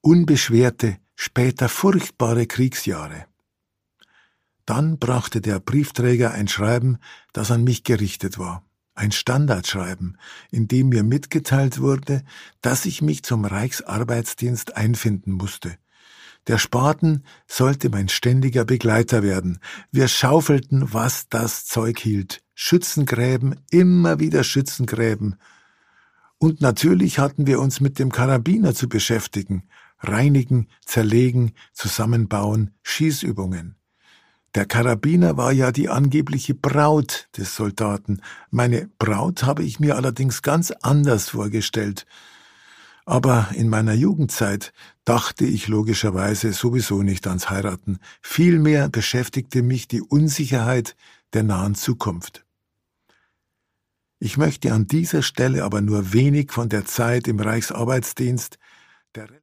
unbeschwerte, später furchtbare Kriegsjahre. Dann brachte der Briefträger ein Schreiben, das an mich gerichtet war. Ein Standardschreiben, in dem mir mitgeteilt wurde, dass ich mich zum Reichsarbeitsdienst einfinden musste. Der Spaten sollte mein ständiger Begleiter werden. Wir schaufelten, was das Zeug hielt. Schützengräben, immer wieder Schützengräben. Und natürlich hatten wir uns mit dem Karabiner zu beschäftigen. Reinigen, zerlegen, zusammenbauen, Schießübungen. Der Karabiner war ja die angebliche Braut des Soldaten. Meine Braut habe ich mir allerdings ganz anders vorgestellt. Aber in meiner Jugendzeit dachte ich logischerweise sowieso nicht ans Heiraten. Vielmehr beschäftigte mich die Unsicherheit der nahen Zukunft. Ich möchte an dieser Stelle aber nur wenig von der Zeit im Reichsarbeitsdienst, der